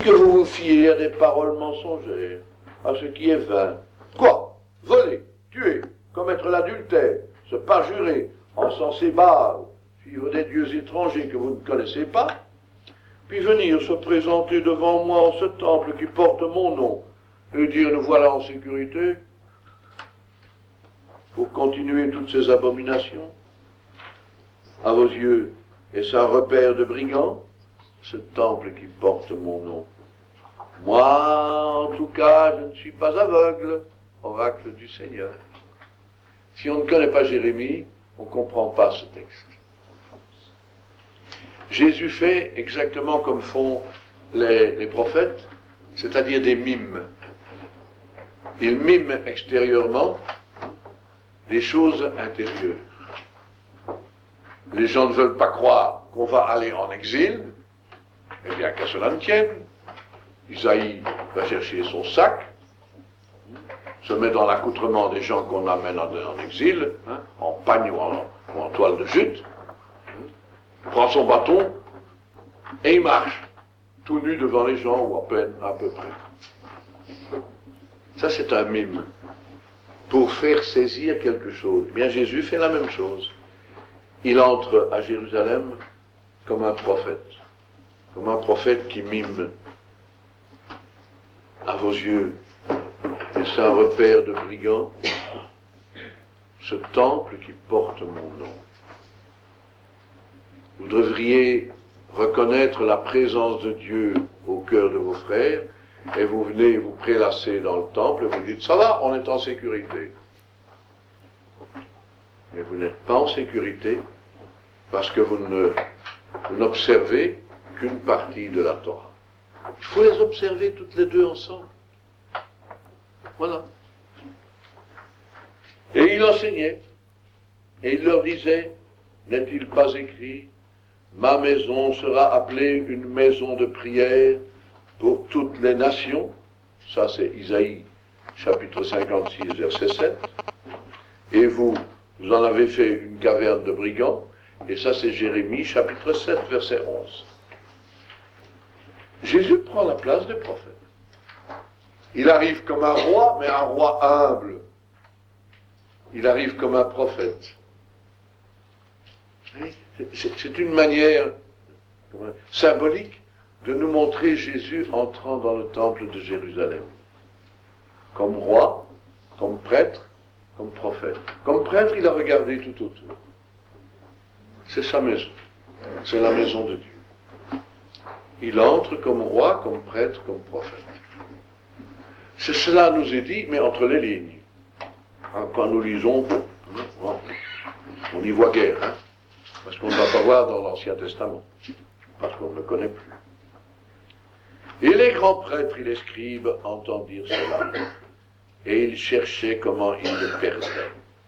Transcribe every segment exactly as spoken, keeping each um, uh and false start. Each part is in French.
Que vous vous fiez à des paroles mensongères, à ce qui est vain. Quoi? Voler, tuer, commettre l'adultère, se parjurer, encenser Baal, suivre des dieux étrangers que vous ne connaissez pas, puis venir se présenter devant moi en ce temple qui porte mon nom, et dire nous voilà en sécurité, pour continuer toutes ces abominations. À vos yeux, est-ce un repère de brigands, ce temple qui porte mon nom? Moi, en tout cas, je ne suis pas aveugle, oracle du Seigneur. Si on ne connaît pas Jérémie, on ne comprend pas ce texte. Jésus fait exactement comme font les, les prophètes, c'est-à-dire des mimes. Il mime extérieurement les choses intérieures. Les gens ne veulent pas croire qu'on va aller en exil, eh bien qu'à cela ne tienne. Isaïe va chercher son sac, se met dans l'accoutrement des gens qu'on amène en, en exil, hein, en pagne ou en, ou en toile de jute, hein, prend son bâton et il marche, tout nu devant les gens, ou à peine, à peu près. Ça, c'est un mime, pour faire saisir quelque chose. Eh bien, Jésus fait la même chose. Il entre à Jérusalem comme un prophète, comme un prophète qui mime. À vos yeux, est-ce un repère de brigands, ce temple qui porte mon nom? Vous devriez reconnaître la présence de Dieu au cœur de vos frères, et vous venez vous prélasser dans le temple, et vous dites, ça va, on est en sécurité. Mais vous n'êtes pas en sécurité, parce que vous ne, vous n'observez qu'une partie de la Torah. Il faut les observer toutes les deux ensemble. Voilà. Et il enseignait, et il leur disait, n'est-il pas écrit, ma maison sera appelée une maison de prière pour toutes les nations. Ça c'est Isaïe, chapitre cinquante-six, verset sept. Et vous, vous en avez fait une caverne de brigands. Et ça c'est Jérémie, chapitre sept, verset onze. Jésus prend la place des prophètes. Il arrive comme un roi, mais un roi humble. Il arrive comme un prophète. C'est une manière symbolique de nous montrer Jésus entrant dans le temple de Jérusalem. Comme roi, comme prêtre, comme prophète. Comme prêtre, il a regardé tout autour. C'est sa maison. C'est la maison de Dieu. Il entre comme roi, comme prêtre, comme prophète. C'est cela nous est dit, mais entre les lignes. Quand nous lisons, on n'y voit guère, hein, parce qu'on ne va pas voir dans l'Ancien Testament, parce qu'on ne le connaît plus. Et les grands prêtres et les scribes entendirent cela, et ils cherchaient comment ils le perdaient,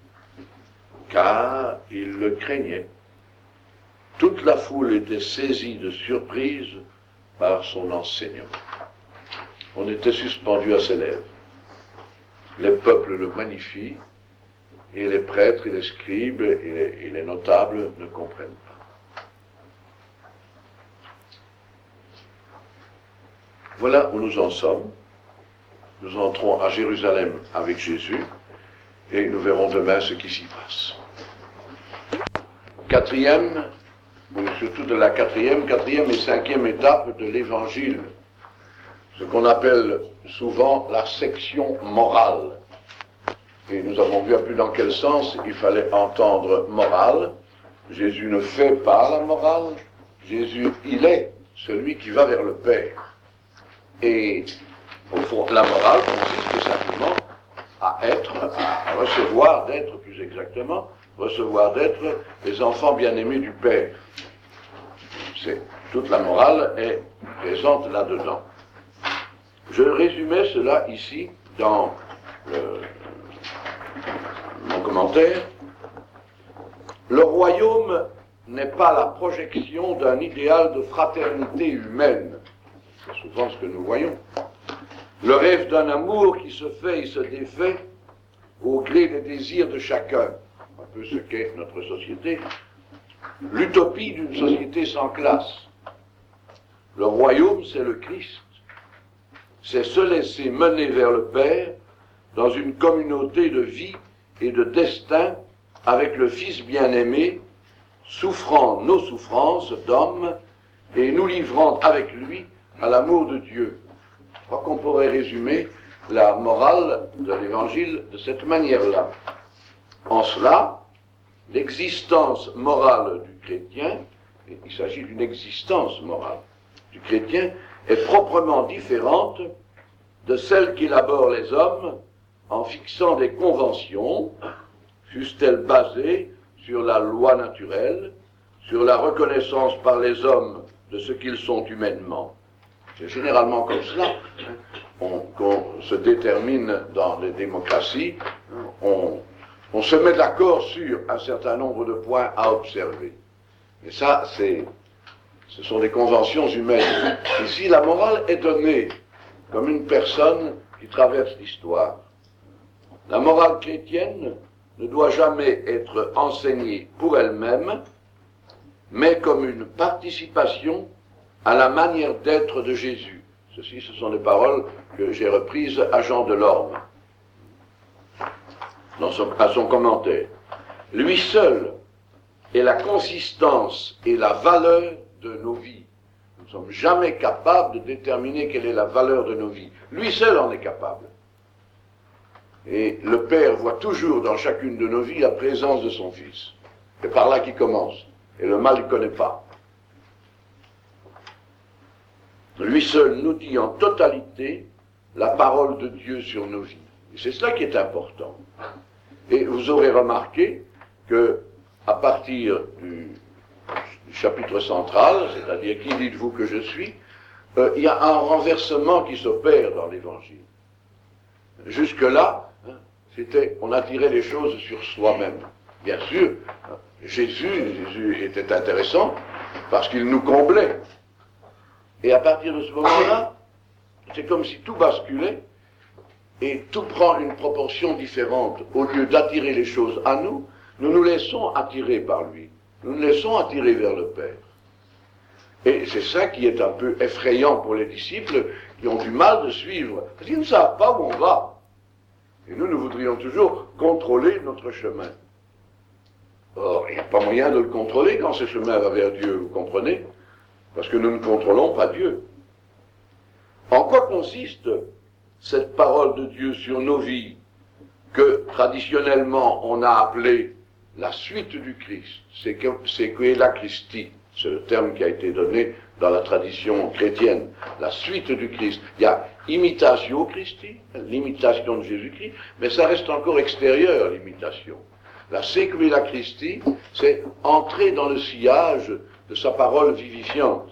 car ils le craignaient. Toute la foule était saisie de surprise par son enseignement. On était suspendu à ses lèvres. Les peuples le magnifient, et les prêtres et les scribes et les, et les notables ne comprennent pas. Voilà où nous en sommes. Nous entrons à Jérusalem avec Jésus, et nous verrons demain ce qui s'y passe. Quatrième, surtout de la quatrième, quatrième et cinquième étape de l'évangile, ce qu'on appelle souvent la section morale. Et nous avons vu un peu dans quel sens il fallait entendre morale. Jésus ne fait pas la morale, Jésus, il est celui qui va vers le Père. Et au fond, la morale consiste simplement à être, à recevoir d'être, plus exactement, recevoir d'être les enfants bien-aimés du Père. C'est, toute la morale est présente là-dedans. Je résumais cela ici dans le, mon commentaire. Le royaume n'est pas la projection d'un idéal de fraternité humaine. C'est souvent ce que nous voyons. Le rêve d'un amour qui se fait et se défait au gré des désirs de chacun. Un peu ce qu'est notre société. L'utopie d'une société sans classe. Le royaume, c'est le Christ. c'est se laisser mener vers le Père dans une communauté de vie et de destin avec le Fils bien-aimé, souffrant nos souffrances d'homme et nous livrant avec lui à l'amour de Dieu. Je crois qu'on pourrait résumer la morale de l'Évangile de cette manière-là. En cela, l'existence morale du chrétien, et il s'agit d'une existence morale du chrétien, est proprement différente de celle qu'élaborent les hommes en fixant des conventions, fussent-elles basées sur la loi naturelle, sur la reconnaissance par les hommes de ce qu'ils sont humainement. C'est généralement comme cela hein, qu'on se détermine dans les démocraties, on, on se met d'accord sur un certain nombre de points à observer. Et ça, c'est, ce sont des conventions humaines. Ici, la morale est donnée comme une personne qui traverse l'histoire. La morale chrétienne ne doit jamais être enseignée pour elle-même, mais comme une participation à la manière d'être de Jésus. Ceci, ce sont des paroles que j'ai reprises à Jean Delorme, dans son, à son commentaire. Lui seul est la consistance et la valeur de nos vies. Nous ne sommes jamais capables de déterminer quelle est la valeur de nos vies. Lui seul en est capable. Et le Père voit toujours dans chacune de nos vies la présence de son Fils. C'est par là qu'il commence. Et le mal ne connaît pas. Lui seul nous dit en totalité la parole de Dieu sur nos vies. Et c'est cela qui est important. Et vous aurez remarqué que, à partir du, du chapitre central, c'est-à-dire qui dites-vous que je suis, euh, il y a un renversement qui s'opère dans l'Évangile. Jusque-là, hein, c'était, on attirait les choses sur soi-même. Bien sûr, Jésus, Jésus était intéressant parce qu'il nous comblait. Et à partir de ce moment-là, c'est comme si tout basculait et tout prend une proportion différente. Au lieu d'attirer les choses à nous, nous nous laissons attirer par lui. Nous nous laissons attirer vers le Père. Et c'est ça qui est un peu effrayant pour les disciples qui ont du mal de suivre. Parce qu'ils ne savent pas où on va. Et nous, nous voudrions toujours contrôler notre chemin. Or, il n'y a pas moyen de le contrôler quand ce chemin va vers Dieu, vous comprenez? Parce que nous ne contrôlons pas Dieu. En quoi consiste cette parole de Dieu sur nos vies que traditionnellement on a appelée la suite du Christ? C'est que, c'est que la Christi, c'est le terme qui a été donné dans la tradition chrétienne, la suite du Christ. Il y a imitatio Christi, l'imitation de Jésus-Christ, mais ça reste encore extérieur, l'imitation. La sequela Christi, c'est entrer dans le sillage de sa parole vivifiante.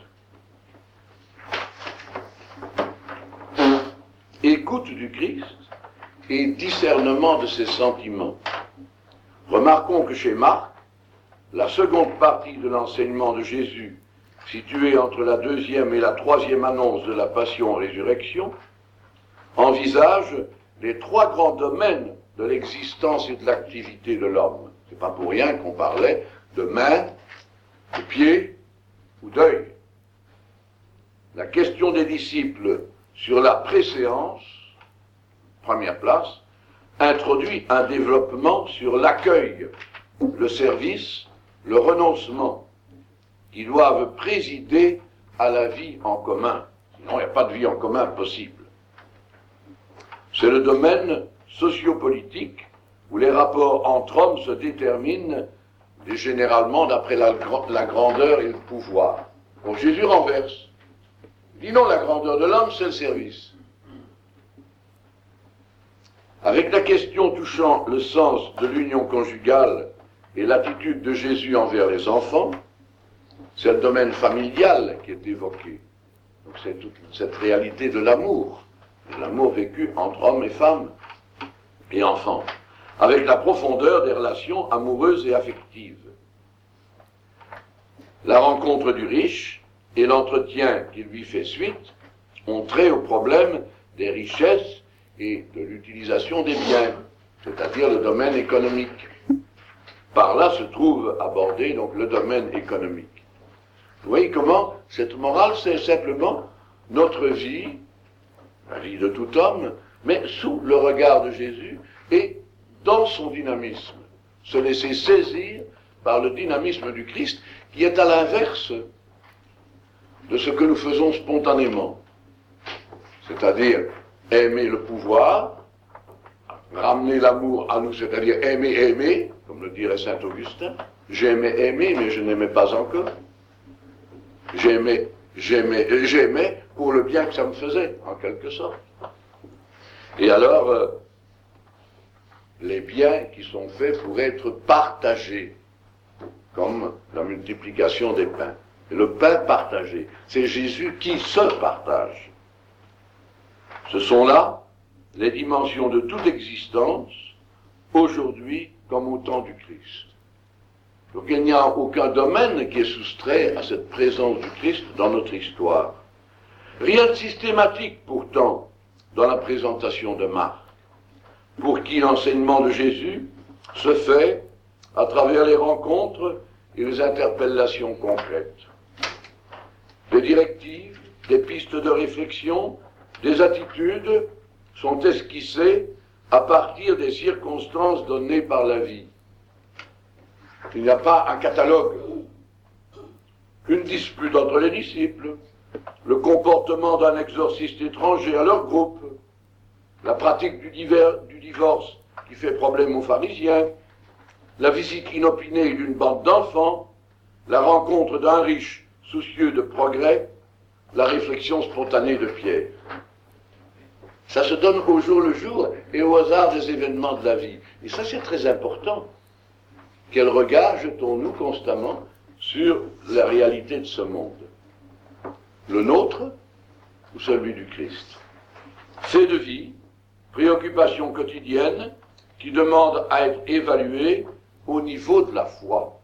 Écoute du Christ et discernement de ses sentiments. Remarquons que chez Marc, la seconde partie de l'enseignement de Jésus, située entre la deuxième et la troisième annonce de la passion-résurrection, envisage les trois grands domaines de l'existence et de l'activité de l'homme. C'est pas pour rien qu'on parlait de main, de pied ou d'œil. La question des disciples sur la préséance, première place, introduit un développement sur l'accueil, le service, le renoncement, qui doivent présider à la vie en commun. Sinon, il n'y a pas de vie en commun possible. C'est le domaine sociopolitique où les rapports entre hommes se déterminent généralement d'après la, la grandeur et le pouvoir. Donc Jésus renverse. Il dit non, la grandeur de l'homme, c'est le service. Avec la question touchant le sens de l'union conjugale et l'attitude de Jésus envers les enfants, c'est le domaine familial qui est évoqué. Donc c'est toute cette réalité de l'amour, de l'amour vécu entre hommes et femmes et enfants, avec la profondeur des relations amoureuses et affectives. La rencontre du riche et l'entretien qui lui fait suite ont trait au problème des richesses et de l'utilisation des biens, c'est-à-dire le domaine économique. Par là se trouve abordé donc le domaine économique. Vous voyez comment cette morale, c'est simplement notre vie la vie de tout homme, mais sous le regard de Jésus et dans son dynamisme. Se laisser saisir par le dynamisme du Christ qui est à l'inverse de ce que nous faisons spontanément. C'est-à-dire aimer le pouvoir, ramener l'amour à nous, c'est-à-dire aimer, aimer, comme le dirait saint Augustin. J'aimais aimer, mais je n'aimais pas encore. J'aimais, j'aimais, j'aimais pour le bien que ça me faisait, en quelque sorte. Et alors, euh, les biens qui sont faits pour être partagés, comme la multiplication des pains. Et le pain partagé, c'est Jésus qui se partage. Ce sont là les dimensions de toute existence, aujourd'hui comme au temps du Christ. Donc il n'y a aucun domaine qui est soustrait à cette présence du Christ dans notre histoire. Rien de systématique pourtant dans la présentation de Marc, pour qui l'enseignement de Jésus se fait à travers les rencontres et les interpellations concrètes. Des directives, des pistes de réflexion, des attitudes sont esquissées à partir des circonstances données par la vie. Il n'y a pas un catalogue, une dispute entre les disciples, le comportement d'un exorciste étranger à leur groupe, la pratique du, divers, du divorce qui fait problème aux pharisiens, la visite inopinée d'une bande d'enfants, la rencontre d'un riche soucieux de progrès, la réflexion spontanée de Pierre. Ça se donne au jour le jour et au hasard des événements de la vie. Et ça, c'est très important. Quel regard jetons-nous constamment sur la réalité de ce monde? Le nôtre ou celui du Christ? Fait de vie, préoccupation quotidienne qui demande à être évaluée au niveau de la foi.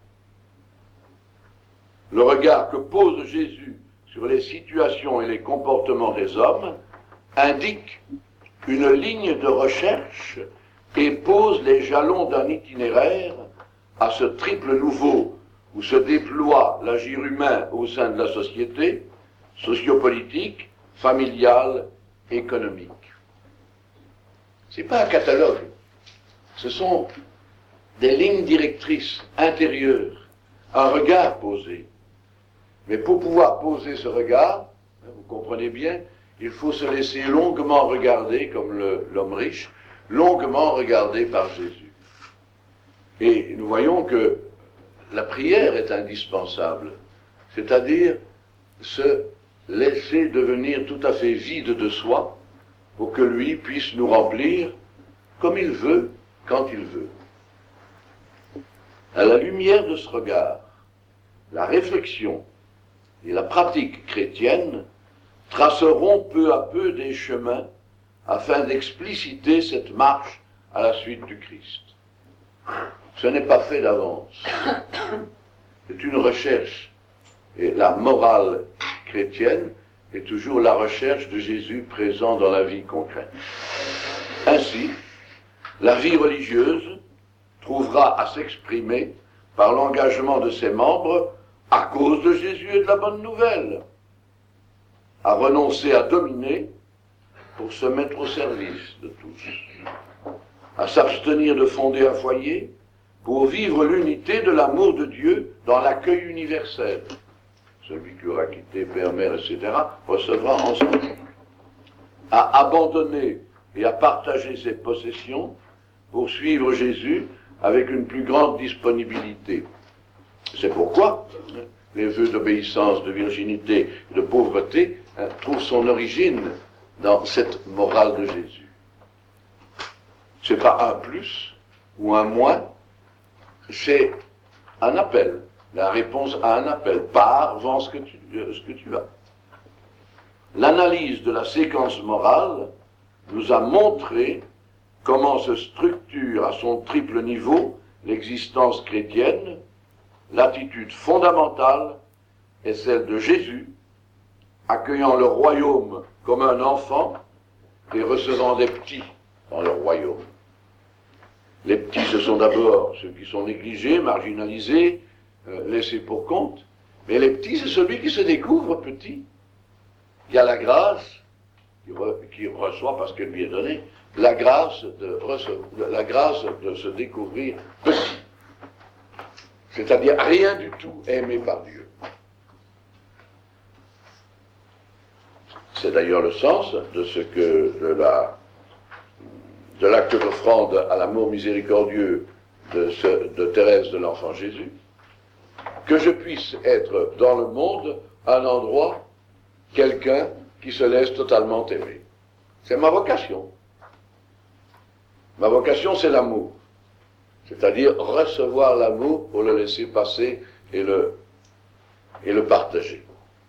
Le regard que pose Jésus sur les situations et les comportements des hommes indique une ligne de recherche et pose les jalons d'un itinéraire à ce triple nouveau où se déploie l'agir humain au sein de la société, sociopolitique, familiale, économique. Ce n'est pas un catalogue, ce sont des lignes directrices intérieures, un regard posé. Mais pour pouvoir poser ce regard, vous comprenez bien, il faut se laisser longuement regarder, comme le, l'homme riche, longuement regarder par Jésus. Et nous voyons que la prière est indispensable, c'est-à-dire se laisser devenir tout à fait vide de soi pour que lui puisse nous remplir comme il veut, quand il veut. À la lumière de ce regard, la réflexion et la pratique chrétienne traceront peu à peu des chemins afin d'expliciter cette marche à la suite du Christ. Ce n'est pas fait d'avance. C'est une recherche. Et la morale chrétienne est toujours la recherche de Jésus présent dans la vie concrète. Ainsi, la vie religieuse trouvera à s'exprimer par l'engagement de ses membres à cause de Jésus et de la bonne nouvelle, à renoncer à dominer pour se mettre au service de tous, à s'abstenir de fonder un foyer pour vivre l'unité de l'amour de Dieu dans l'accueil universel. Celui qui aura quitté père, mère, et cetera recevra ensemble. À abandonner et à partager ses possessions pour suivre Jésus avec une plus grande disponibilité. C'est pourquoi les vœux d'obéissance, de virginité, de pauvreté hein, trouvent son origine dans cette morale de Jésus. Ce n'est pas un plus ou un moins, c'est un appel, la réponse à un appel. Pars, vends ce que tu, euh, ce que tu as. L'analyse de la séquence morale nous a montré comment se structure à son triple niveau l'existence chrétienne. L'attitude fondamentale est celle de Jésus, accueillant le royaume comme un enfant et recevant des petits dans le royaume. Les petits, ce sont d'abord ceux qui sont négligés, marginalisés, euh, laissés pour compte, mais les petits, c'est celui qui se découvre petit, qui a la grâce, qui, re, qui qui reçoit, parce qu'elle lui est donnée, la grâce de, rece- la grâce de se découvrir petit. C'est-à-dire rien du tout aimé par Dieu. C'est d'ailleurs le sens de ce que de la de l'acte d'offrande à l'amour miséricordieux de, ce, de Thérèse de l'Enfant Jésus, que je puisse être dans le monde un endroit, quelqu'un qui se laisse totalement aimer. C'est ma vocation. Ma vocation, c'est l'amour. C'est-à-dire recevoir l'amour pour le laisser passer et le, et le partager.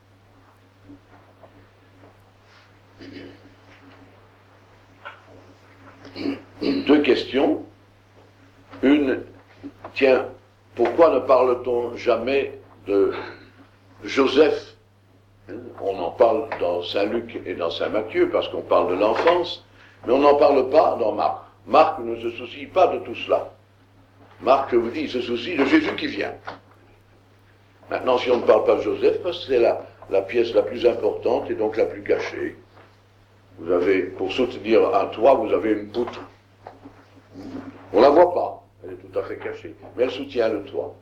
Deux questions. Une, tiens, pourquoi ne parle-t-on jamais de Joseph? On en parle dans Saint Luc et dans Saint Matthieu, parce qu'on parle de l'enfance, mais on n'en parle pas dans Marc. Marc ne se soucie pas de tout cela. Marc, je vous dis, il se soucie de Jésus qui vient. Maintenant, si on ne parle pas de Joseph, parce que c'est la, la pièce la plus importante et donc la plus cachée. Vous avez, pour soutenir un toit, vous avez une poutre. On ne la voit pas, elle est tout à fait cachée, mais elle soutient le toit.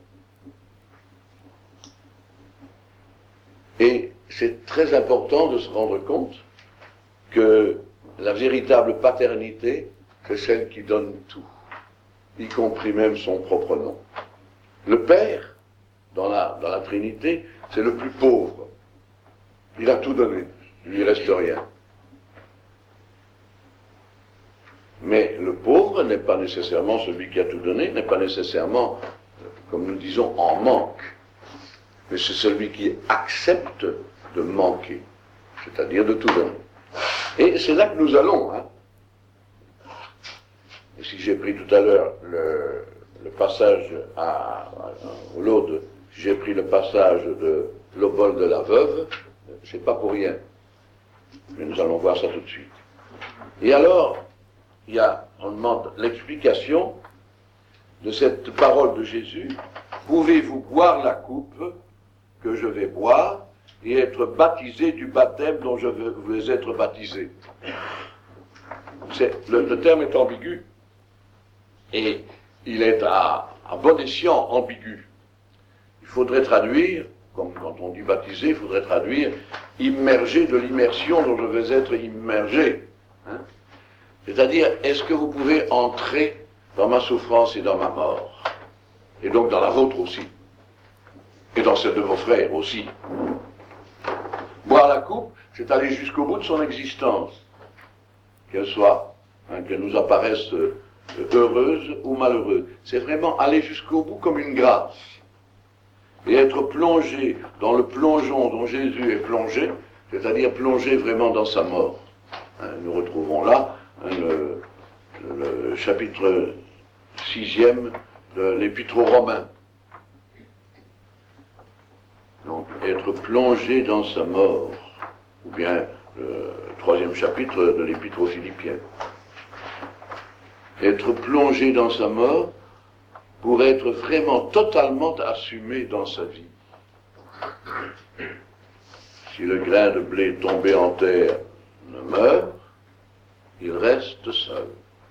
Et c'est très important de se rendre compte que la véritable paternité, c'est celle qui donne tout, y compris même son propre nom. Le Père, dans la, dans la Trinité, c'est le plus pauvre. Il a tout donné, il lui reste rien. Mais le pauvre n'est pas nécessairement celui qui a tout donné, n'est pas nécessairement, comme nous disons, en manque. Mais c'est celui qui accepte de manquer, c'est-à-dire de tout donner. Et c'est là que nous allons. Hein. Et si j'ai pris tout à l'heure le, le passage à, à, au Laude, si j'ai pris le passage de l'obol de la veuve, c'est pas pour rien. Mais nous allons voir ça tout de suite. Et alors, il y a, on demande l'explication de cette parole de Jésus. Pouvez-vous boire la coupe que je vais boire et être baptisé du baptême dont je vais être baptisé? C'est, le, le terme est ambigu et il est à, à bon escient ambigu. Il faudrait traduire, comme quand on dit baptisé, il faudrait traduire immergé de l'immersion dont je vais être immergé. Hein? C'est-à-dire, est-ce que vous pouvez entrer dans ma souffrance et dans ma mort? Et donc dans la vôtre aussi. Et dans celle de vos frères aussi. Boire la coupe, c'est aller jusqu'au bout de son existence. Qu'elle soit, hein, qu'elle nous apparaisse euh, heureuse ou malheureuse. C'est vraiment aller jusqu'au bout comme une grâce. Et être plongé dans le plongeon dont Jésus est plongé, c'est-à-dire plongé vraiment dans sa mort. Hein, nous retrouvons là hein, le, le chapitre sixième de l'Épître aux Romains. Donc, être plongé dans sa mort, ou bien le troisième chapitre de l'Épître aux Philippiens. Être plongé dans sa mort pour être vraiment totalement assumé dans sa vie. Si le grain de blé tombé en terre ne meurt, il reste seul.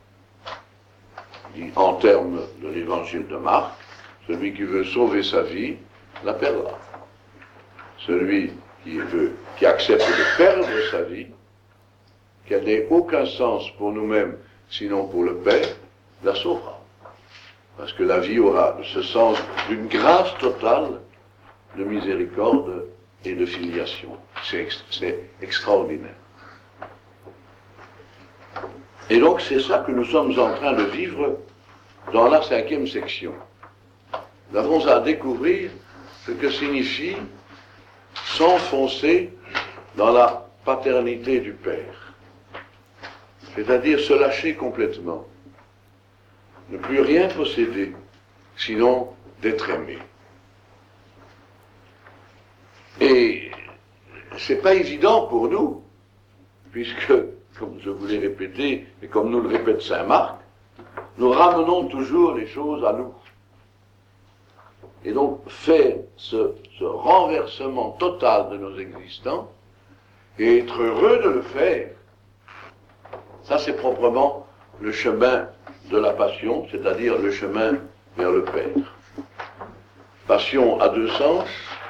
Dit en termes de l'évangile de Marc, celui qui veut sauver sa vie la perdra. Celui qui veut, qui accepte de perdre sa vie, qu'elle n'ait aucun sens pour nous-mêmes, sinon pour le Père, la sauvera. Parce que la vie aura ce sens d'une grâce totale de miséricorde et de filiation. C'est, ex- c'est extraordinaire. Et donc c'est ça que nous sommes en train de vivre dans la cinquième section. Nous avons à découvrir ce que signifie s'enfoncer dans la paternité du Père. C'est-à-dire se lâcher complètement. Ne plus rien posséder, sinon d'être aimé. Et c'est pas évident pour nous, puisque, comme je vous l'ai répété, et comme nous le répète saint Marc, nous ramenons toujours les choses à nous. Et donc, faire ce, ce renversement total de nos existences, et être heureux de le faire, Ça, c'est proprement le chemin de la passion, c'est-à-dire le chemin vers le Père. Passion a deux sens,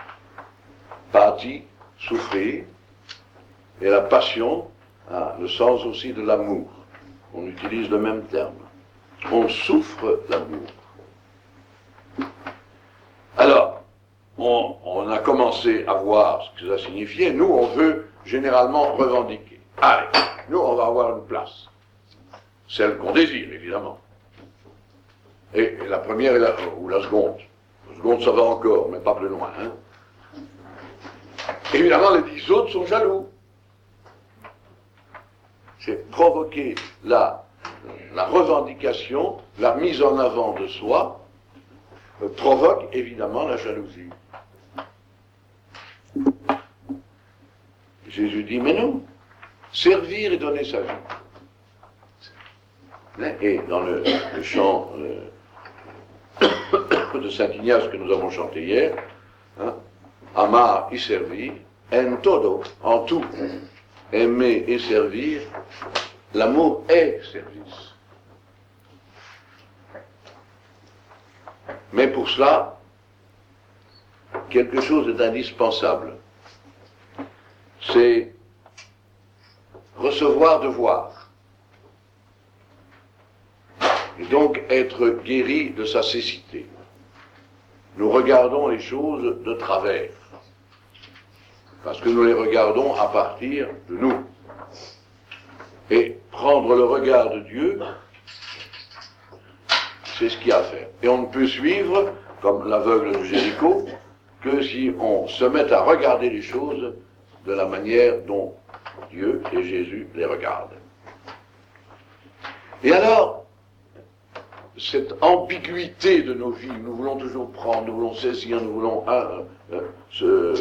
pati, souffrir, et la passion a le sens aussi de l'amour. On utilise le même terme. On souffre l'amour. Alors, on, on a commencé à voir ce que ça signifiait. Nous, on veut généralement revendiquer. Allez, nous, on va avoir une place. Celle qu'on désire, évidemment. Et, et la première est la, ou la seconde. La seconde, ça va encore, mais pas plus loin. Hein. Évidemment, les dix autres sont jaloux. C'est provoquer la, la revendication, la mise en avant de soi, euh, provoque évidemment la jalousie. Jésus dit, mais non, servir et donner sa vie. Et dans le, le chant euh, de Saint-Ignace que nous avons chanté hier, hein, amar y servir, en todo, en tout, aimer et servir, l'amour est service. Mais pour cela, quelque chose est indispensable. C'est recevoir de voir. Et donc être guéri de sa cécité. Nous regardons les choses de travers. Parce que nous les regardons à partir de nous. Et prendre le regard de Dieu, c'est ce qu'il y a à faire. Et on ne peut suivre, comme l'aveugle de Jéricho, que si on se met à regarder les choses de la manière dont Dieu et Jésus les regardent. Et alors, cette ambiguïté de nos vies, nous voulons toujours prendre, nous voulons saisir, nous voulons euh, euh, ce, euh,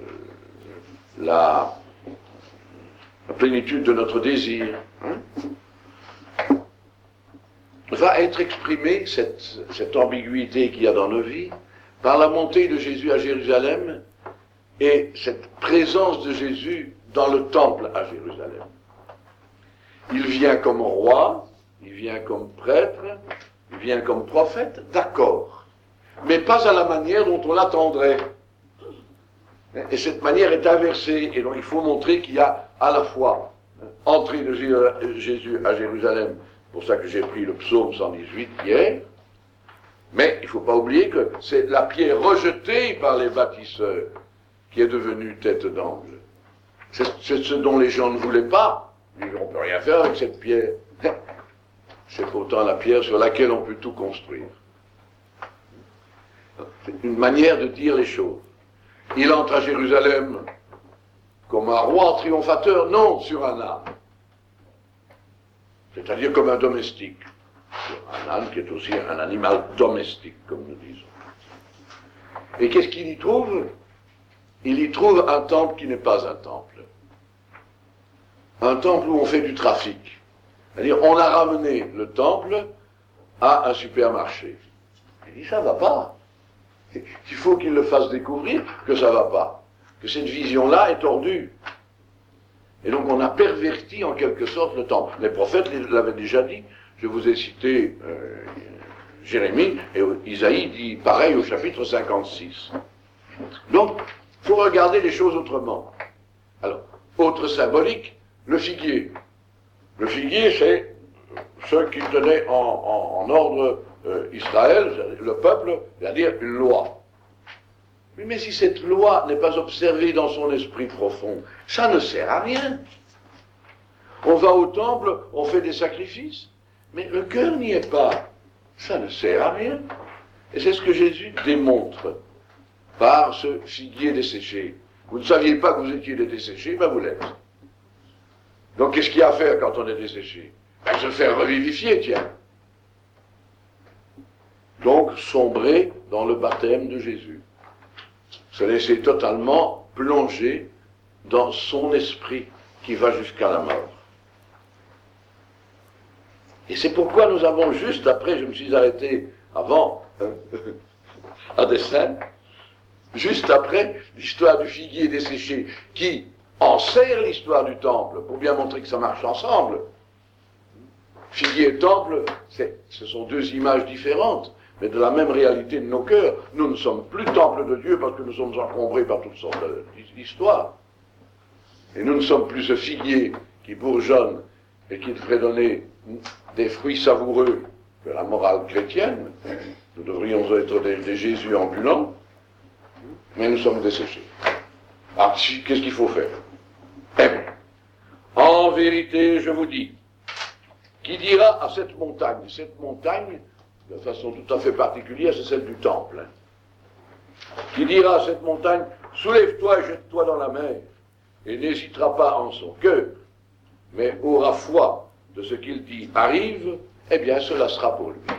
la, la plénitude de notre désir, hein, va être exprimée, cette, cette ambiguïté qu'il y a dans nos vies, par la montée de Jésus à Jérusalem et cette présence de Jésus dans le temple à Jérusalem. Il vient comme roi, il vient comme prêtre, il vient comme prophète, d'accord, mais pas à la manière dont on l'attendrait. Et cette manière est inversée, et donc il faut montrer qu'il y a à la fois entrée de Jésus à Jérusalem, c'est pour ça que j'ai pris le psaume cent dix-huit hier, mais il ne faut pas oublier que c'est la pierre rejetée par les bâtisseurs qui est devenue tête d'angle. C'est, c'est ce dont les gens ne voulaient pas. On ne peut rien faire avec cette pierre. C'est pourtant la pierre sur laquelle on peut tout construire. C'est une manière de dire les choses. Il entre à Jérusalem comme un roi triomphateur, non, sur un âne. C'est-à-dire comme un domestique. Un âne qui est aussi un animal domestique, comme nous disons. Et qu'est-ce qu'il y trouve? Il y trouve un temple qui n'est pas un temple. Un temple où on fait du trafic. C'est-à-dire, on a ramené le temple à un supermarché. Il dit, ça va pas. Il faut qu'il le fasse découvrir que ça va pas. Que cette vision-là est tordue. Et donc, on a perverti en quelque sorte le temple. Les prophètes l'avaient déjà dit. Je vous ai cité euh, Jérémie, et Isaïe dit pareil au chapitre cinquante-six. Donc, il faut regarder les choses autrement. Alors, autre symbolique, le figuier. Le figuier, c'est ceux qui tenaient en, en, en ordre euh, Israël, le peuple, c'est-à-dire une loi. Oui, mais si cette loi n'est pas observée dans son esprit profond, ça ne sert à rien. On va au temple, on fait des sacrifices, mais le cœur n'y est pas. Ça ne sert à rien. Et c'est ce que Jésus démontre par ce figuier desséché. Vous ne saviez pas que vous étiez des desséchés, ben vous l'êtes. Donc qu'est-ce qu'il y a à faire quand on est desséché? Ben se faire revivifier, tiens. Donc sombrer dans le baptême de Jésus. Se laisser totalement plonger dans son esprit qui va jusqu'à la mort. Et c'est pourquoi nous avons juste après, je me suis arrêté avant, à dessein, juste après l'histoire du figuier desséché, qui enserre l'histoire du temple, pour bien montrer que ça marche ensemble. Figuier et temple, ce sont deux images différentes, mais de la même réalité de nos cœurs. Nous ne sommes plus temple de Dieu parce que nous sommes encombrés par toutes sortes d'histoires. Et nous ne sommes plus ce figuier qui bourgeonne et qui devrait donner des fruits savoureux que la morale chrétienne. Nous devrions être des, des Jésus ambulants, mais nous sommes desséchés. Alors, qu'est-ce qu'il faut faire? Eh bien, en vérité, je vous dis, qui dira à cette montagne, cette montagne, de façon tout à fait particulière, c'est celle du temple, hein, qui dira à cette montagne, soulève-toi et jette-toi dans la mer, et n'hésitera pas en son cœur, mais aura foi de ce qu'il dit arrive, eh bien cela sera pour lui.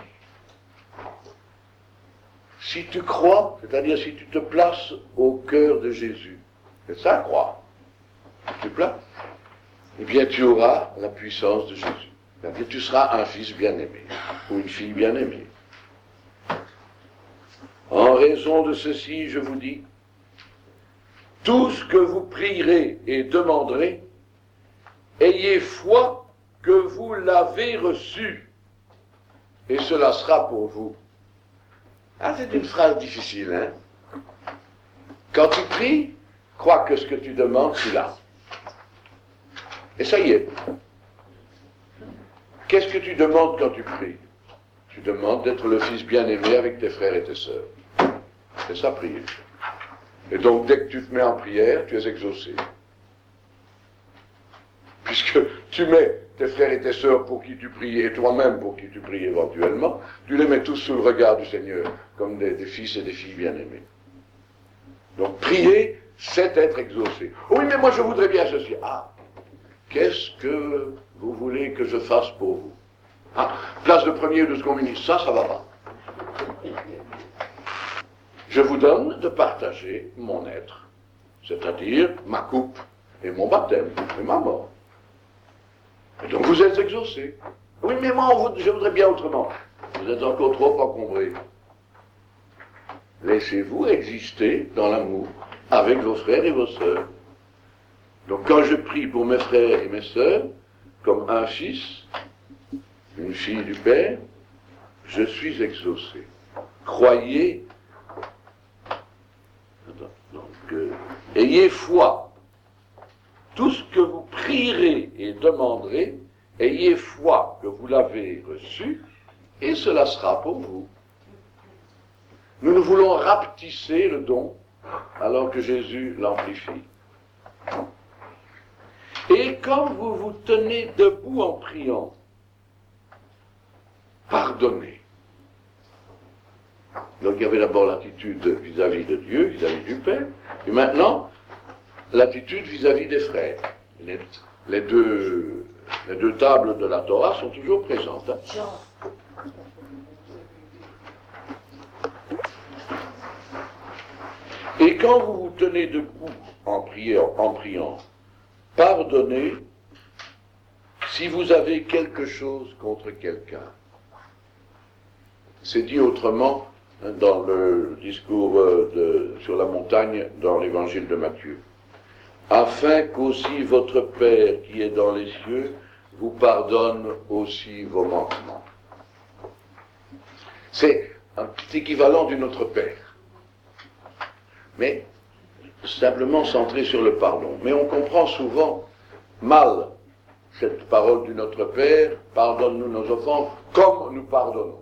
Si tu crois, c'est-à-dire si tu te places au cœur de Jésus, c'est ça croire, tu te places, eh bien tu auras la puissance de Jésus. C'est-à-dire tu seras un fils bien-aimé, ou une fille bien-aimée. En raison de ceci, je vous dis, tout ce que vous prierez et demanderez, ayez foi que vous l'avez reçu, et cela sera pour vous. Ah, c'est une phrase difficile, hein? Quand tu pries, crois que ce que tu demandes, tu l'as. Et ça y est. Qu'est-ce que tu demandes quand tu pries? Tu demandes d'être le fils bien-aimé avec tes frères et tes sœurs. C'est ça, prier. Et donc, dès que tu te mets en prière, tu es exaucé. Puisque tu mets tes frères et tes sœurs pour qui tu pries, et toi-même pour qui tu pries éventuellement, tu les mets tous sous le regard du Seigneur, comme des, des fils et des filles bien-aimés. Donc, prier, c'est être exaucé. Oui, mais moi je voudrais bien ceci. Ah, qu'est-ce que vous voulez que je fasse pour vous? Ah, place de premier ou de second ministre, ça, ça va pas. Je vous donne de partager mon être, c'est-à-dire ma coupe et mon baptême et ma mort. Et donc vous êtes exaucés. Oui, mais moi, je voudrais bien autrement. Vous êtes encore trop encombrés. Laissez-vous exister dans l'amour avec vos frères et vos sœurs. Donc quand je prie pour mes frères et mes sœurs, comme un fils, une fille du Père, je suis exaucé. Croyez. Donc, euh, ayez foi. Tout ce que vous prierez et demanderez, ayez foi que vous l'avez reçu, et cela sera pour vous. Nous nous voulons rapetisser le don, alors que Jésus l'amplifie. Et quand vous vous tenez debout en priant, pardonnez. Donc il y avait d'abord l'attitude vis-à-vis de Dieu, vis-à-vis du Père, et maintenant l'attitude vis-à-vis des frères. Les, les, deux, les deux tables de la Torah sont toujours présentes. Hein. Et quand vous vous tenez debout en priant, en priant, pardonnez si vous avez quelque chose contre quelqu'un. C'est dit autrement dans le discours de, sur la montagne dans l'évangile de Matthieu. Afin qu'aussi votre Père qui est dans les cieux vous pardonne aussi vos manquements. C'est un petit équivalent du Notre Père. Mais simplement centré sur le pardon. Mais on comprend souvent mal cette parole du Notre Père, pardonne-nous nos offenses, comme nous pardonnons.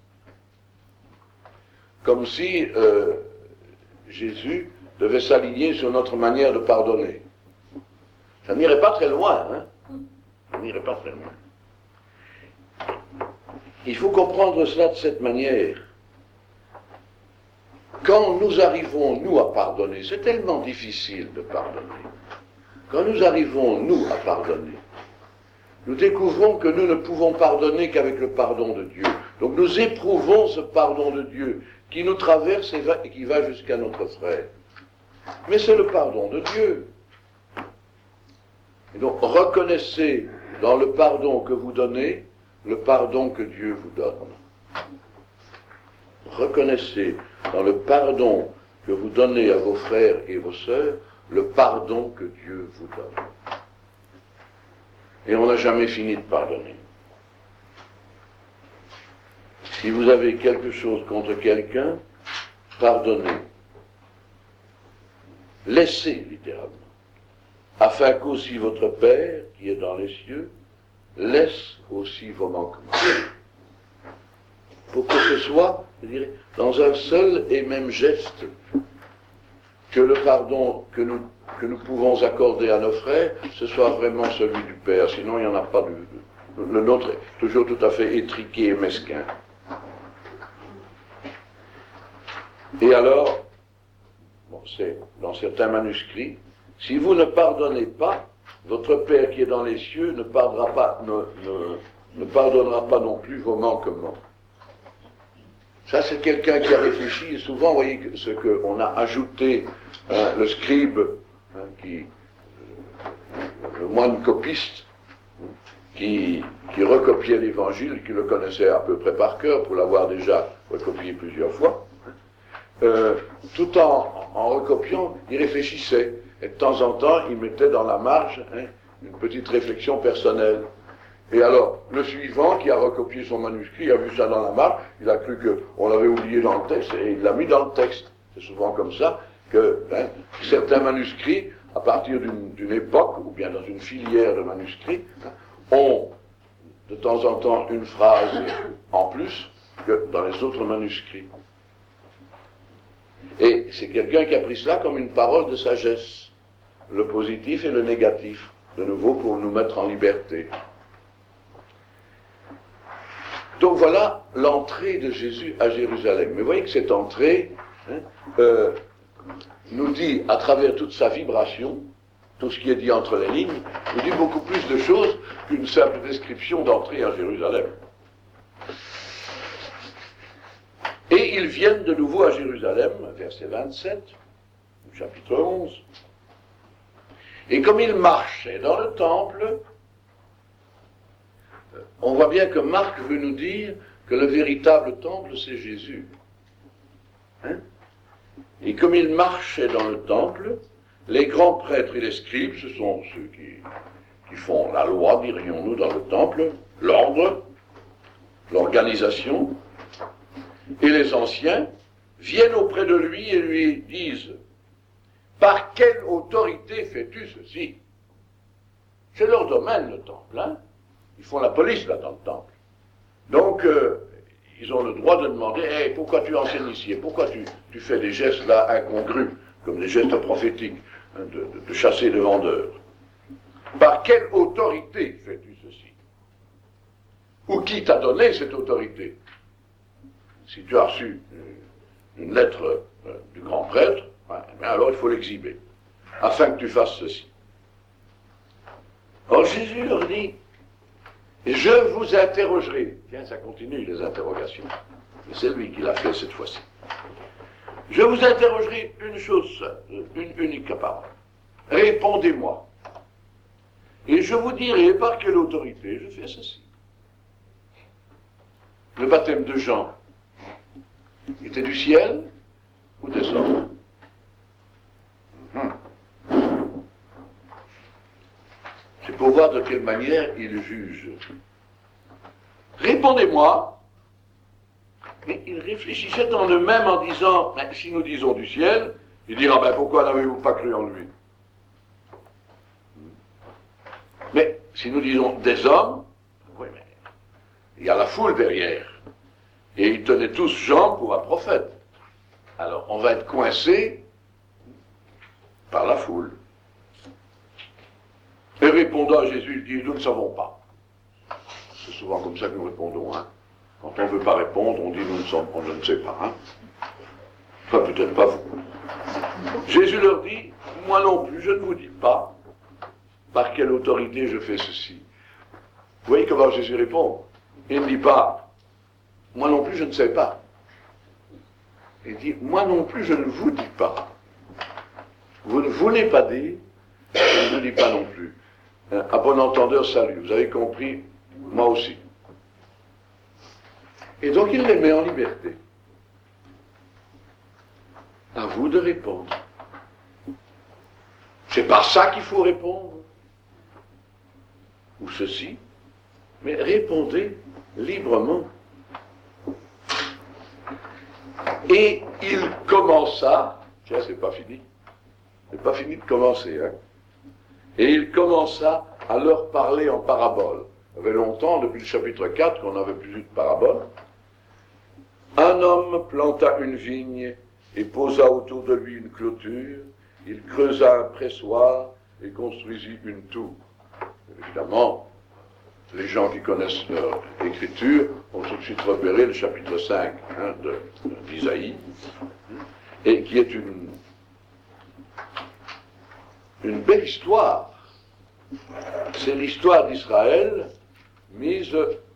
Comme si euh, Jésus devait s'aligner sur notre manière de pardonner. Ça n'irait pas très loin, hein? Ça n'irait pas très loin. Il faut comprendre cela de cette manière. Quand nous arrivons, nous, à pardonner, c'est tellement difficile de pardonner. Quand nous arrivons, nous, à pardonner, nous découvrons que nous ne pouvons pardonner qu'avec le pardon de Dieu. Donc nous éprouvons ce pardon de Dieu qui nous traverse et, va, et qui va jusqu'à notre frère. Mais c'est le pardon de Dieu. Et donc reconnaissez dans le pardon que vous donnez, le pardon que Dieu vous donne. Reconnaissez dans le pardon que vous donnez à vos frères et vos sœurs, le pardon que Dieu vous donne. Et on n'a jamais fini de pardonner. si vous avez quelque chose contre quelqu'un, pardonnez. Laissez, littéralement, afin qu'aussi votre Père, qui est dans les cieux, laisse aussi vos manquements. Pour que ce soit, je dirais, dans un seul et même geste, que le pardon que nous, que nous pouvons accorder à nos frères, ce soit vraiment celui du Père. Sinon, il n'y en a pas de... Le nôtre est toujours tout à fait étriqué et mesquin. Et alors, bon, c'est dans certains manuscrits, si vous ne pardonnez pas, votre Père qui est dans les cieux ne pardonnera pas, ne, ne, ne pardonnera pas non plus vos manquements. Ça, c'est quelqu'un qui a réfléchi, et souvent, vous voyez, ce qu'on a ajouté, hein, le scribe, hein, qui, le moine copiste, qui, qui recopiait l'évangile, qui le connaissait à peu près par cœur, pour l'avoir déjà recopié plusieurs fois, euh, tout en, en recopiant, il réfléchissait, et de temps en temps, il mettait dans la marge, hein, une petite réflexion personnelle. Et alors, le suivant, qui a recopié son manuscrit, a vu ça dans la marge, il a cru qu'on l'avait oublié dans le texte, et il l'a mis dans le texte. C'est souvent comme ça que hein, certains manuscrits, à partir d'une, d'une époque, ou bien dans une filière de manuscrits, hein, ont de temps en temps une phrase en plus que dans les autres manuscrits. Et c'est quelqu'un qui a pris cela comme une parole de sagesse, le positif et le négatif, de nouveau pour nous mettre en liberté. Donc voilà l'entrée de Jésus à Jérusalem. Mais vous voyez que cette entrée hein, euh, nous dit, à travers toute sa vibration, tout ce qui est dit entre les lignes, nous dit beaucoup plus de choses qu'une simple description d'entrée à Jérusalem. Et ils viennent de nouveau à Jérusalem, verset vingt-sept, chapitre onze. Et comme ils marchaient dans le temple, on voit bien que Marc veut nous dire que le véritable temple, c'est Jésus. Hein? Et comme ils marchaient dans le temple, les grands prêtres et les scribes, ce sont ceux qui, qui font la loi, dirions-nous, dans le temple, l'ordre, l'organisation, et les anciens, viennent auprès de lui et lui disent « Par quelle autorité fais-tu ceci ?» C'est leur domaine, le temple, hein? Ils font la police, là, dans le temple. Donc, euh, ils ont le droit de demander hey, « Pourquoi tu enseignes ici? Pourquoi tu, tu fais des gestes, là, incongrus, comme des gestes prophétiques, hein, de, de, de chasser de vendeurs? Par quelle autorité fais-tu ceci? Ou qui t'a donné cette autorité? Si tu as reçu une lettre euh, du grand prêtre, hein, eh bien alors il faut l'exhiber, afin que tu fasses ceci. » Or Jésus leur dit « Je vous interrogerai. » Tiens, ça continue les interrogations. Mais c'est lui qui l'a fait cette fois-ci. « Je vous interrogerai une chose, une unique parole. Répondez-moi. Et je vous dirai par quelle autorité je fais ceci. » Le baptême de Jean était du ciel ou des hommes? hum. C'est pour voir de quelle manière il juge. Répondez-moi. Mais ils réfléchissaient en eux-mêmes en disant, ben, si nous disons du ciel, il dira, ben, pourquoi n'avez-vous pas cru en lui? Mais si nous disons des hommes, oui, mais il y a la foule derrière. Et ils tenaient tous Jean pour un prophète. Alors on va être coincé par la foule. Et répondant à Jésus, il dit, nous ne savons pas. C'est souvent comme ça que nous répondons. Hein. Quand on ne veut pas répondre, on dit, nous ne savons pas, je ne sais pas. Hein. Enfin, peut-être pas vous. Jésus leur dit, moi non plus, je ne vous dis pas par quelle autorité je fais ceci. Vous voyez comment Jésus répond? Il ne dit pas, moi non plus, je ne sais pas. Il dit, moi non plus, je ne vous dis pas. Vous ne voulez pas dire, je ne dis pas non plus. À bon entendeur, salut. Vous avez compris? Moi aussi. Et donc, il les met en liberté. À vous de répondre. C'est pas ça qu'il faut répondre. Ou ceci. Mais répondez librement. Et il commença, tiens, c'est pas fini, c'est pas fini de commencer, hein. Et il commença à leur parler en parabole. Ça fait longtemps, depuis le chapitre quatre, qu'on n'avait plus eu de parabole. Un homme planta une vigne et posa autour de lui une clôture. Il creusa un pressoir et construisit une tour. Évidemment, les gens qui connaissent leur écriture ont tout de suite repéré le chapitre cinq hein, de, d'Isaïe, et qui est une, une belle histoire. C'est l'histoire d'Israël mise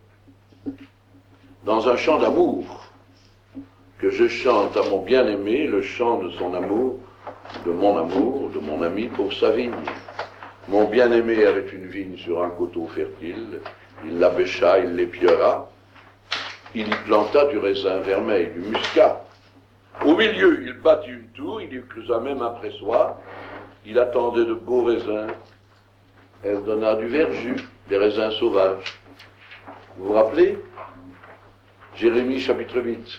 dans un chant d'amour que je chante à mon bien-aimé, le chant de son amour, de mon amour, de mon ami pour sa vigne. Mon bien-aimé avait une vigne sur un coteau fertile, il la bêcha, il l'épiera, il y planta du raisin vermeil, du muscat. Au milieu, il bâtit une tour, il y creusa même un pressoir, il attendait de beaux raisins, elle donna du verjus, des raisins sauvages. Vous vous rappelez? Jérémie chapitre huit.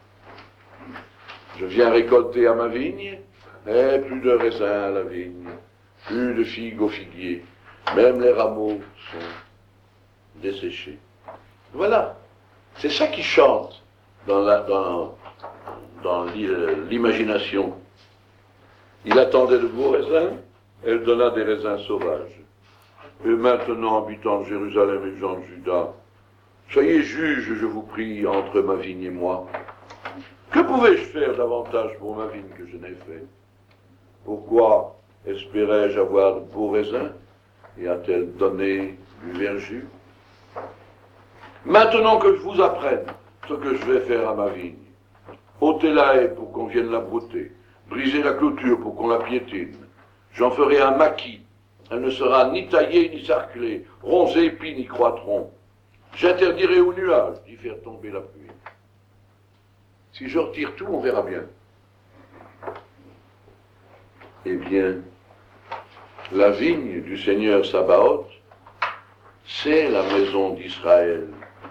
Je viens récolter à ma vigne, et plus de raisins à la vigne, plus de figues au figuier, même les rameaux sont desséchés. Voilà, c'est ça qui chante dans, la, dans, dans l'imagination. Il attendait de beaux raisins, elle donna des raisins sauvages. Et maintenant, habitants de Jérusalem et gens de Juda, soyez juges, je vous prie, entre ma vigne et moi. Que pouvais-je faire davantage pour ma vigne que je n'ai fait? Pourquoi espérais-je avoir de beaux raisins et a-t-elle donné du verjus? Maintenant que je vous apprenne ce que je vais faire à ma vigne, ôtez la haie pour qu'on vienne la brouter, brisez la clôture pour qu'on la piétine, j'en ferai un maquis, elle ne sera ni taillée ni sarclée, ronds et épis n'y croîtront. J'interdirai aux nuages d'y faire tomber la pluie. Si je retire tout, on verra bien. Eh bien, la vigne du Seigneur Sabaoth, c'est la maison d'Israël.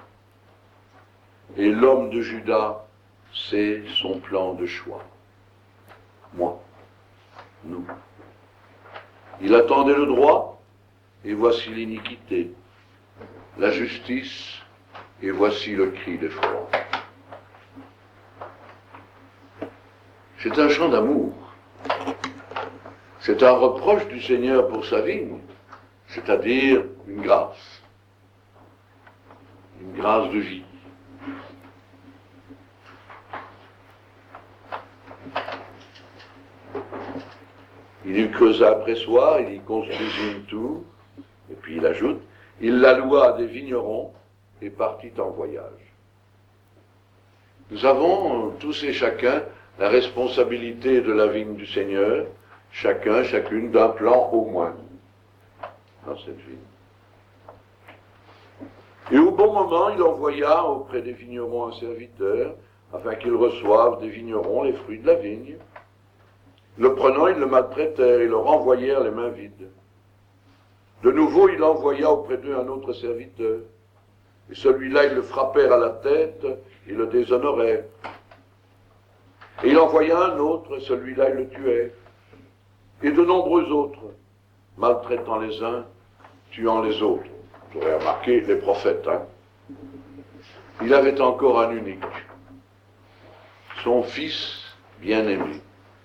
Et l'homme de Juda, c'est son plan de choix. Moi, nous. Il attendait le droit, et voici l'iniquité. La justice, et voici le cri d'effroi. C'est un chant d'amour. C'est un reproche du Seigneur pour sa vigne, c'est-à-dire une grâce. Une grâce de vie. Il y creusa un pressoir, il y construisit une tour, et puis il ajoute, il la loua à des vignerons et partit en voyage. Nous avons tous et chacun la responsabilité de la vigne du Seigneur, chacun, chacune d'un plan au moins dans cette vigne. Et au bon moment, il envoya auprès des vignerons un serviteur, afin qu'ils reçoivent des vignerons les fruits de la vigne. Le prenant, ils le maltraitèrent et le renvoyèrent les mains vides. De nouveau, il envoya auprès d'eux un autre serviteur. Et celui-là, ils le frappèrent à la tête et le déshonorèrent. Et il envoya un autre, et celui-là, il le tuait. Et de nombreux autres, maltraitant les uns, tuant les autres. Vous aurez remarqué les prophètes, hein. Il avait encore un unique, son fils bien-aimé.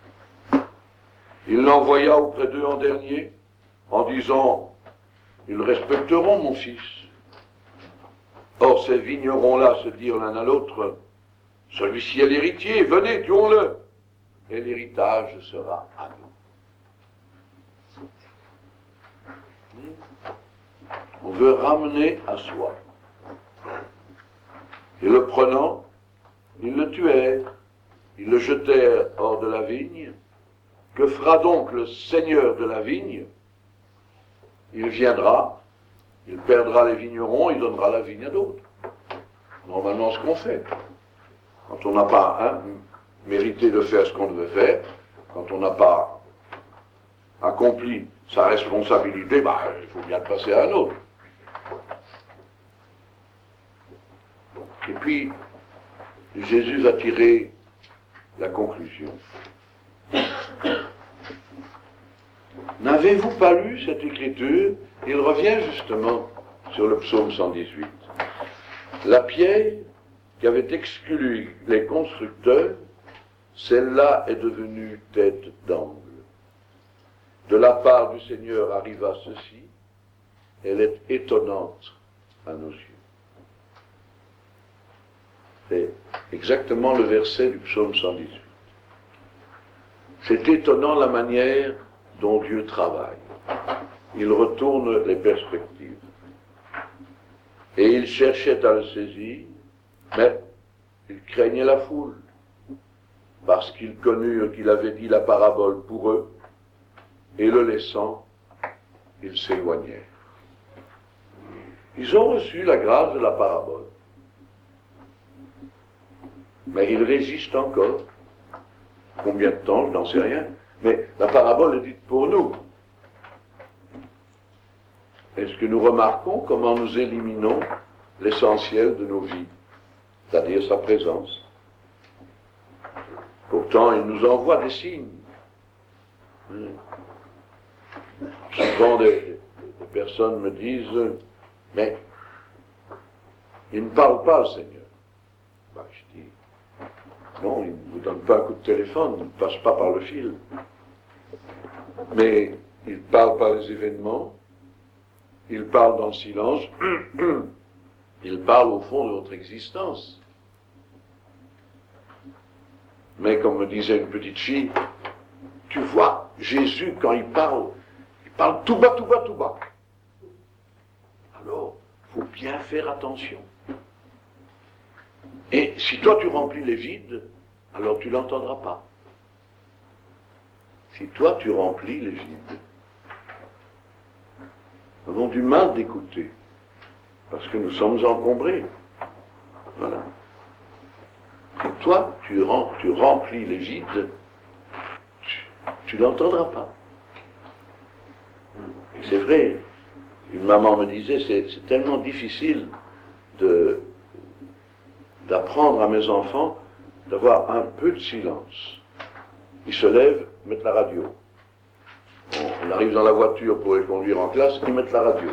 Il l'envoya auprès d'eux en dernier, en disant, ils respecteront mon fils. Or, ces vignerons-là se dirent l'un à l'autre, celui-ci est l'héritier, venez, tuons-le, et l'héritage sera à nous. On veut ramener à soi. Et le prenant, ils le tuèrent, ils le jetèrent hors de la vigne. Que fera donc le Seigneur de la vigne? Il viendra, il perdra les vignerons, il donnera la vigne à d'autres. Normalement, ce qu'on fait. Quand on n'a pas hein, mérité de faire ce qu'on devait faire, quand on n'a pas accompli sa responsabilité, bah, il faut bien le passer à un autre. Et puis, Jésus va tirer la conclusion. N'avez-vous pas lu cette écriture? Il revient justement sur le psaume cent dix-huit. La pierre qui avait exclu les constructeurs, celle-là est devenue tête d'angle. De la part du Seigneur arriva ceci, elle est étonnante à nos yeux. C'est exactement le verset du psaume cent dix-huit. C'est étonnant la manière dont Dieu travaille. Il retourne les perspectives. Et il cherchait à le saisir, mais il craignait la foule, parce qu'ils connurent qu'il avait dit la parabole pour eux, et le laissant, ils s'éloignèrent. Ils ont reçu la grâce de la parabole, mais ils résistent encore. Combien de temps, je n'en sais rien, mais la parabole est dite pour nous. Est-ce que nous remarquons comment nous éliminons l'essentiel de nos vies, c'est-à-dire sa présence? Pourtant, il nous envoie des signes. Souvent, des, des personnes me disent, mais il ne parle pas, le Seigneur. Ben, je dis, non, il ne vous donne pas un coup de téléphone, il ne passe pas par le fil. Mais il parle par les événements, il parle dans le silence, il parle au fond de notre existence. Mais comme me disait une petite fille, tu vois, Jésus, quand il parle, il parle tout bas, tout bas, tout bas. Alors, il faut bien faire attention. Et si toi tu remplis les vides, alors tu l'entendras pas. Si toi tu remplis les vides, nous avons du mal d'écouter, parce que nous sommes encombrés. Voilà. Si toi tu, rem, tu remplis les vides, tu, tu l'entendras pas. Et c'est vrai, une maman me disait, c'est, c'est tellement difficile de, d'apprendre à mes enfants d'avoir un peu de silence. Ils se lèvent, mettent la radio. On, on arrive dans la voiture pour les conduire en classe, ils mettent la radio.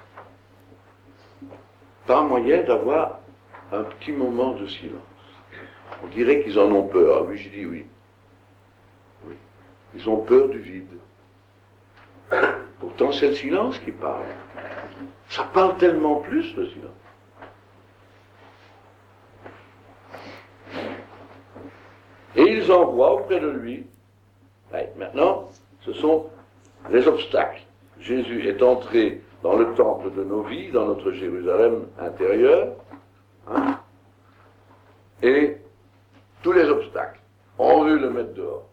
Pas moyen d'avoir un petit moment de silence. On dirait qu'ils en ont peur. Ah oui, je dis oui. Oui. Ils ont peur du vide. Pourtant, c'est le silence qui parle. Ça parle tellement plus, le silence. Et ils envoient auprès de lui. Ouais, maintenant, ce sont les obstacles. Jésus est entré dans le temple de nos vies, dans notre Jérusalem intérieur, hein, et tous les obstacles. On veut le mettre dehors.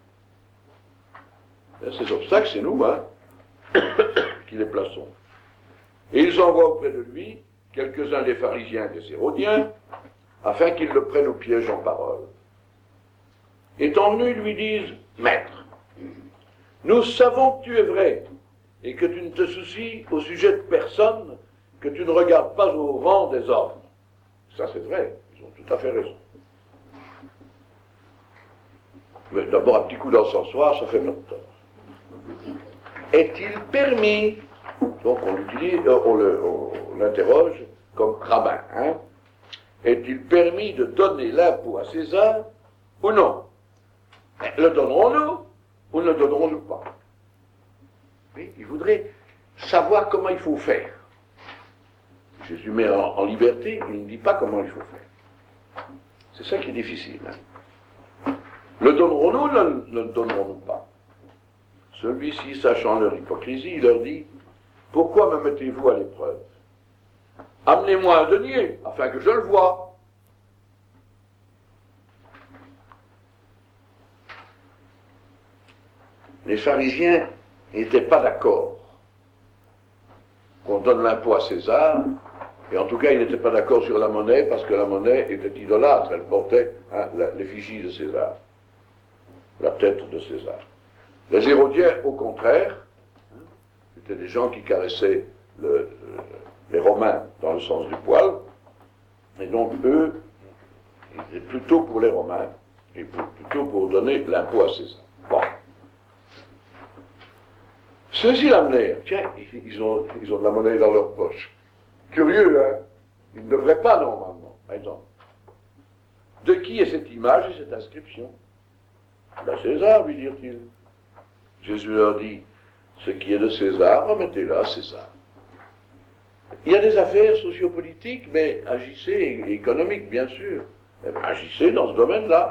Et ces obstacles, c'est nous, hein, qui les plaçons. Et ils envoient auprès de lui quelques-uns des pharisiens et des hérodiens, afin qu'ils le prennent au piège en parole. Étant venus, ils lui disent, « Maître, nous savons que tu es vrai, et que tu ne te soucies au sujet de personne, que tu ne regardes pas au vent des hommes. » Ça, c'est vrai, ils ont tout à fait raison. Mais d'abord, un petit coup d'encensoir, ça fait notre tort. Est-il permis, donc on l'utilise, on, le, on l'interroge comme rabbin, hein, est-il permis de donner l'impôt à César ou non? Le donnerons-nous ou ne le donnerons-nous pas? Oui, il voudrait savoir comment il faut faire. Jésus met en, en liberté, il ne dit pas comment il faut faire. C'est ça qui est difficile. Hein. Le donnerons-nous ou ne, ne le donnerons-nous pas? Celui-ci, sachant leur hypocrisie, il leur dit, « Pourquoi me mettez-vous à l'épreuve? Amenez-moi un denier, afin que je le voie. » Les pharisiens n'étaient pas d'accord qu'on donne l'impôt à César, et en tout cas, ils n'étaient pas d'accord sur la monnaie, parce que la monnaie était idolâtre, elle portait hein, l'effigie de César, la tête de César. Les hérodiens, au contraire, hein, c'était des gens qui caressaient le, le, les Romains dans le sens du poil, et donc eux, ils étaient plutôt pour les Romains, et pour, plutôt pour donner l'impôt à César. Bon. Ceux-ci l'amenèrent. Tiens, ils ont, ils ont de la monnaie dans leur poche. Curieux, hein? Ils ne devraient pas, normalement. Attends. De qui est cette image et cette inscription? De César, lui dirent-ils. Jésus leur dit, ce qui est de César, remettez-le à César. Il y a des affaires sociopolitiques, mais agissez, et économiques, bien sûr. Eh bien, agissez dans ce domaine-là.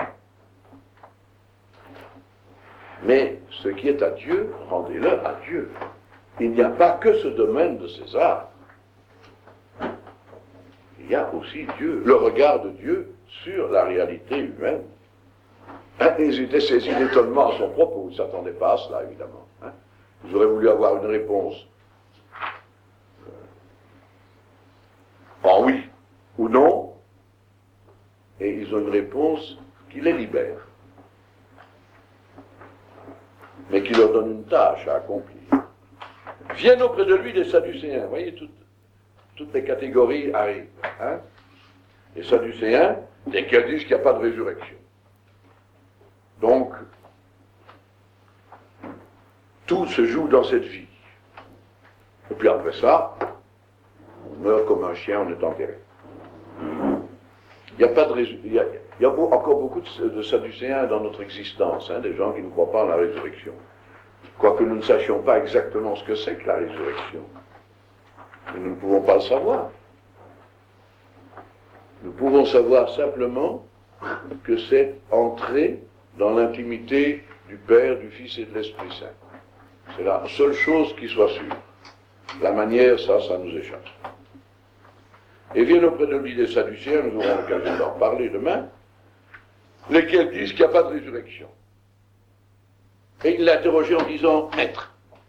Mais ce qui est à Dieu, rendez-le à Dieu. Il n'y a pas que ce domaine de César. Il y a aussi Dieu, le regard de Dieu sur la réalité humaine. Hein, ils étaient saisis d'étonnement à son propos, ils ne s'attendaient pas à cela, évidemment. Hein. Ils auraient voulu avoir une réponse euh, en oui ou non, et ils ont une réponse qui les libère, mais qui leur donne une tâche à accomplir. Viennent auprès de lui des Sadducéens. Vous voyez, toutes, toutes les catégories arrivent. Hein? Les Sadducéens, desquels disent qu'il n'y a pas de résurrection. Donc, tout se joue dans cette vie. Et puis après ça, on meurt comme un chien, on est enterré. Il n'y a pas de résur... il y a, il y a encore beaucoup de, de Sadducéens dans notre existence, hein, des gens qui ne croient pas en la résurrection. Quoique nous ne sachions pas exactement ce que c'est que la résurrection. Mais nous ne pouvons pas le savoir. Nous pouvons savoir simplement que c'est entrer dans l'intimité du Père, du Fils et de l'Esprit Saint. C'est la seule chose qui soit sûre. La manière, ça, ça nous échappe. Et viennent auprès de lui des Sadducéens, nous aurons l'occasion d'en parler demain, lesquels disent qu'il n'y a pas de résurrection. Et il l'a interrogé en disant, Maître,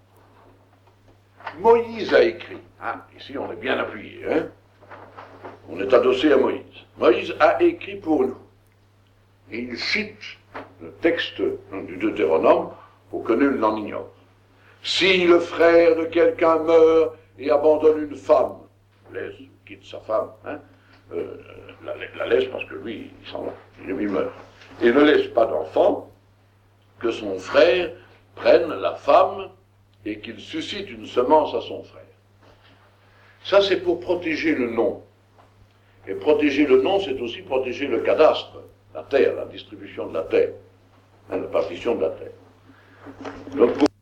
Moïse a écrit, hein, ici on est bien appuyé, hein, on est adossé à Moïse. Moïse a écrit pour nous. Et il cite le texte du Deutéronome pour que nul n'en ignore. Si le frère de quelqu'un meurt et abandonne une femme, laisse, quitte sa femme, hein, euh, la, la laisse parce que lui, il s'en va, il meurt, et ne laisse pas d'enfant, que son frère prenne la femme et qu'il suscite une semence à son frère. Ça, c'est pour protéger le nom. Et protéger le nom, c'est aussi protéger le cadastre, la terre, la distribution de la terre, hein, la partition de la terre. Donc, pour